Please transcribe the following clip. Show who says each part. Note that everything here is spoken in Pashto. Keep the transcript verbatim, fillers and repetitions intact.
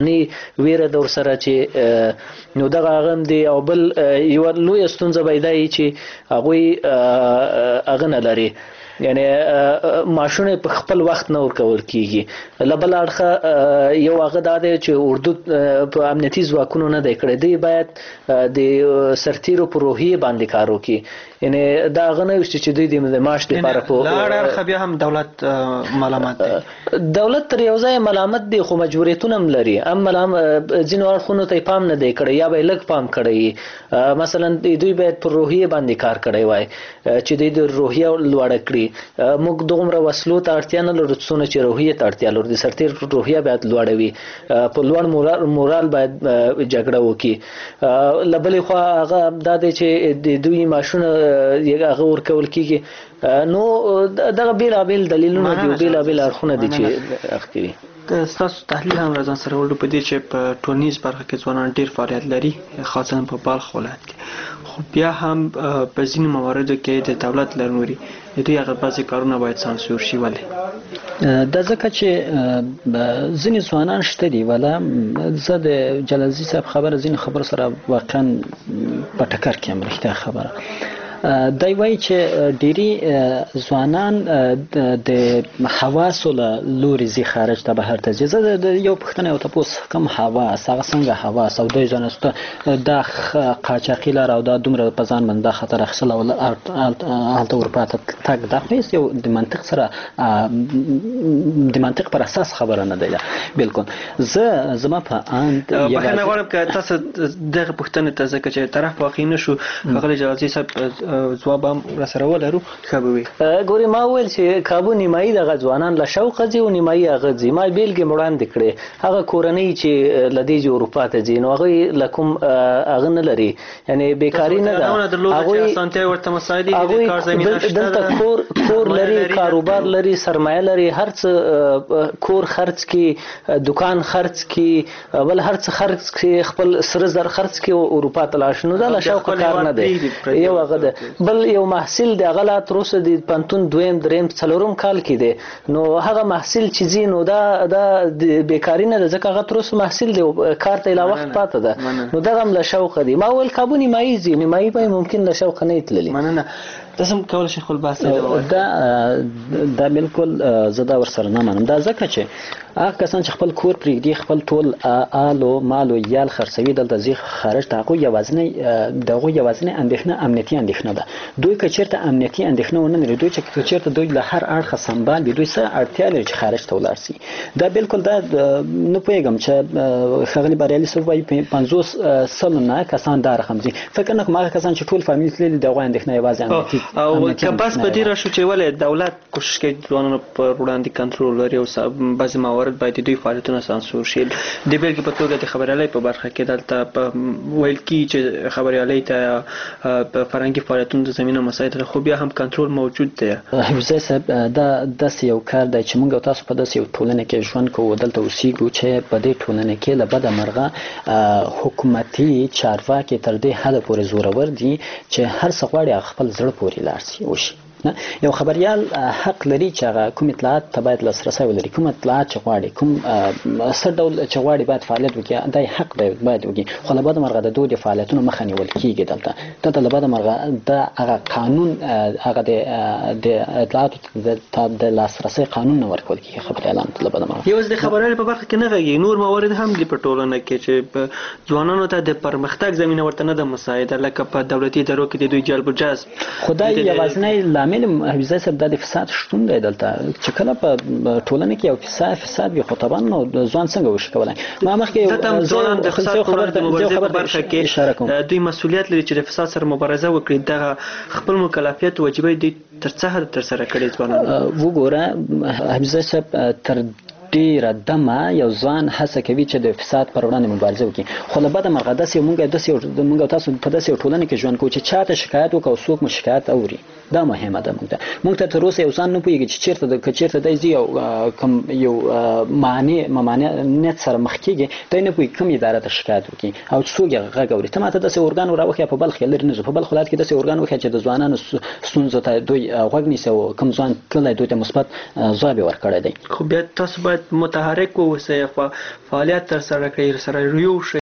Speaker 1: نی ویره د ورسره چې نو دغه هغه هم دی او بل یوه لویه ستونزه به یې دا وي چې هغوی هغه نه لري یعنی معاشونه په خپل وخت نه ورکول کیږي له بل اړخه یو هغه دا دی چې اردو په امنیتي ځواکونو نه دی کړی دی باید د سرتیرو په روحیې باندې کار وکړي یعنی دا هغه نه وي چې دوی د معاش دپاره په
Speaker 2: له اړ اړخه بیا هم دولت ملامت دی
Speaker 1: دولت تر یو ځایه ملامت دی خو مجبوریتونه هم لري هم ځینو اړخونو ته یې پام نه دی کړی یا به یې لږ پام کړی مثلا دوی باید پر روحیې باندې کار کړی وای چې دوی د روحیه لوړه کړي موږ دومره وسلو ته اړتیا نه لرو څونه چې روحیې ته اړتیا لرو د سرتیر روحیه باید لوړه وي په لوړ مورال باید جګړه وکړي له بلې خوا هغه دا دی چې د دوی معاشونه هغه ورکول کېږي نو دغه بېلابېل دلیلونه دي او بېلابېل اړخونه دي چې اخته دي
Speaker 2: ستاسو تحلیل هم راځان سره وړو په دې چې په ټولنیز برخه کې ځوانان ډېر فعالیت لري خاصا په بلخ ولایت کې خو بیا هم په ځینو مواردو کې د دولت له لوري د دوی هغه بعضې کارونه باید سانسور شي ولې
Speaker 3: دا ځکه چې ځینې ځوانان شته دي ولا زه د جلالزي صاحب خبره ځینې خبرو سره واقعا په ټکر کې یم رښتیا خبره دی وایي چې ډېری ځوانان د حواسو له لورې ځي خارج ته بهر ته ځي زه د یو پوښتنه یو تپوس کوم حواس هغه څنګه حواس او دوی ځانسته دا قاچاقي لاره او دا دومره په ځان باندې دا خطر اخیستل او هلته اروپا ته تګ دا خو یو د منطق سره د منطق پر اساس خبره نه ده بلکل زه زما په اند
Speaker 2: بخښنه غواړم که تاسو دغه پوښتنې ته ځکه چې طرف واقع نه شو ښاغلی جلالزي صاحب ځواب هم راسره ولرو ښه به وي
Speaker 1: ګورې ما وویل چې کابو نیمایي دغه ځوانان له شوقه ځي او نیمایي هغه ځي ما بېلګې مې وړاندې کړې هغه کورنۍ چې له دې ځي اروپا ته ځي نو هغوی له کوم هغه نه لري یعنې بیکاري نه ده دلته کور کور لري کاروبار لري سرمایه لري هر څه کور خرڅ کړي دکان خرڅ کړي بل هر څه خرڅ کړي خپل سره زر خرڅ کړي اروپا ته لاړ شي نو دا له شوقه کار نه دی یو هغه ده بل یو محصل د هغه لا تر اوسه د پوهنتون دویم دریم څلورم کال کې دی نو هغه محصل چې ځي نو دا دا د بیکاري نه ده ځکه هغه تر اوسه محصل دی کار ته لا وخت پاته ده نو دغه هم له شوقه دی ما ویل کابو نیمایي ځي نیمایي به ممکن له شوقه نه تللی
Speaker 2: مننه تاسو هم کولی شئ خپل بحث
Speaker 3: دا دا بالکل زه دا ورسره نه منم دا ځکه چې هغه کسان چې خپل کور پرېږدي خپل ټول آل و مال و یال خرڅوي دلته ځي خارج ته هغوی یوازینی د هغوی یوازینۍ اندېښنه امنیتي اندېښنه ده دوی که چېرته امنیتي اندېښنه ونه لري دوی چې که چېرته دوی له هر اړخه سنبال وي دوی څه اړتیا لري چې خارج ته ولاړ شي دا بالکل دا نه پوهېږم چې ښاغلي بریالي صاحب وایي پنځوس سلو نه کسان دا رقم ځي فکر نه کوم هغه کسان چې ټول فامیل تللي د هغوی اندېښنه یوازې امنیتي
Speaker 2: او که بس په دې راشو چې ولې دولت کوشش کوي ځوانانو پر وړاندې کنټرول لري او بعضې موارد باید دوی فعالیتونه سانسور شي د بېلګې په توګه د خبریالۍ په برخه کې دلته ویل کېږي چې خبریالۍ ته په فرهنګي فعالیتونو د زمینه مساعد ده خو بیا هم کنټرول موجود دی
Speaker 3: حفظی صاحب دا داسې یو کار دی چې موږ او تاسو په داسې یو ټولنه کې ژوند کوو دلته اوسېږو چې په دې ټولنه کې له بده مرغه حکومتي چارواکي تر دې حده پورې زورور دي چې هر څه غواړي خپل زړه پورې لاړ شي وشي یو خبریال حق لري چې هغه کوم اطلاعات ته باید لاسرسی ولري کوم اطلاعات چې غواړي کوم څه ډول چې غواړي باید فعالیت وکړي دا حق دی باید وکړي خو له بده مرغه د دوی د فعالیتونو مخه نیول کېږي دلته دلته له بده مرغه دا هغه قانون هغه د اطلاعاتو ته د لاسرسی قانون نه ورکول کېږي خبریالانو ته له بده مرغه
Speaker 2: یوازې د خبریالۍ په برخه کې نه غږیږي نور موارد هم دي په ټولنه کې چې ځوانانو ته د پرمختګ زمینه ورته نه ده مساعده لکه په دولتي ادارو کې د دوی جلب و جذب
Speaker 3: خو دا یوازینی لامل حفظی صاحب دا د فساد شتون دی دلته چې کله په ټولنه کې یو فساد فساد وي خو طبعا نو ځوان څنګه وشي کولی ما مخکې
Speaker 2: ځوانان د فساد په وړاندې د مبارزې په برخه کې دوی مسؤلیت لري چې د فساد سره مبارزه وکړي دغه خپل مکلفیت وجیبه دوی تر څه حد ترسره کړي ځوانان
Speaker 3: وګوره حفظی صاحب تر ډیره دمه یو ځوان هڅه کوي چې د فساد پر وړاندې مبارزه وکړي خو له بده مرغه داسې موږ داسې موږ تاسو په داسې ټولنه کې ژوند کوو چې چاته شکایت وکړو څوک مو شکایت اوري دا مهمه ده موږ ته موږ ته تر اوسه یو ځان نه پوهېږي چې چېرته د که چېرته دی ځي او کوم یو معنی ممانعت سره مخ کېږي دی نه پوهېږي کوم اداره ته شکایت وکړي او څوک یې غږ اوري ته ماته داسې ارګان راوښیه په بلخ کې لرې نه ځو په بلخ ولایت کې داسې ارګان وښیه چې د ځوانانو ستونزو ته دوی غوږ نیسي او کوم ځوان تللی دوی ته مثبت ځواب یې ورکړی دی
Speaker 2: خو بیا تاسو باید متحرک واوسئ، فعالیت ترسره کړئ، سره یو شئ.